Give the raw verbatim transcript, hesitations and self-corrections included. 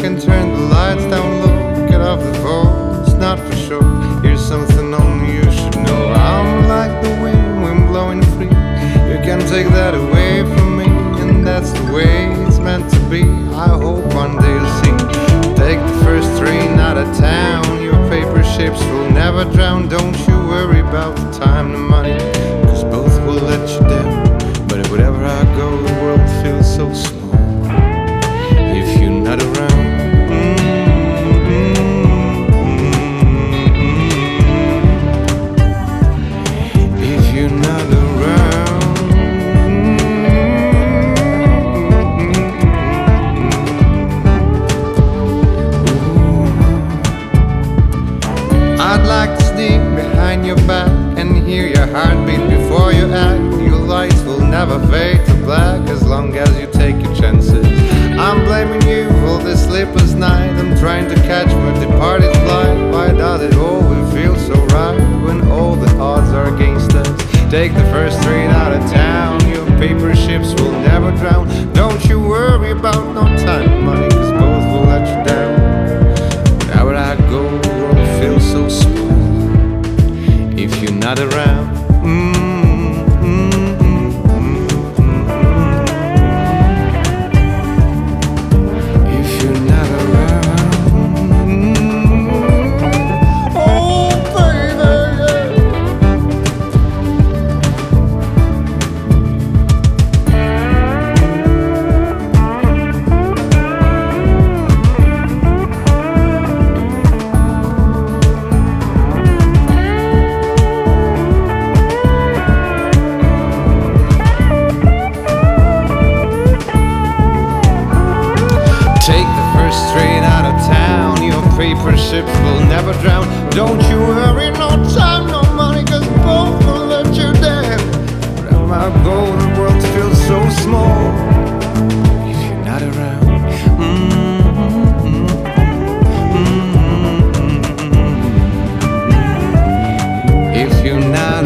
can turn the lights down low, get off the phone, it's not for sure. Here's something only you should know. I'm like the wind, wind blowing free. You can take that away from me, and that's the way it's meant to be. I hope one day you'll see. Take the first train out of town, your paper ships will never drown. Don't you worry about the time, the money, cause both will let you down. But wherever I go, the world feels so small if you're not around. If you're not around. I'd like to sneak behind your back and hear your heartbeat before you act. Your lights will never fade to black as long as you take your chances. I'm blaming you for this sleepless night. I'm trying to catch my departed flight. Why does it always feel so right when all the odds are against us? Take the first train out of town, your paper ships will never drown. Don't you worry about no time or money, cause both will let you down. Wherever I go, the world feels so small if you're not around. Mm. Take the first train out of town, your paper ships will never drown. Don't you worry, no time, no money, cause both will let you down. Wherever I go, the world feels so small if you're not around. Mm-hmm. Mm-hmm. If you're not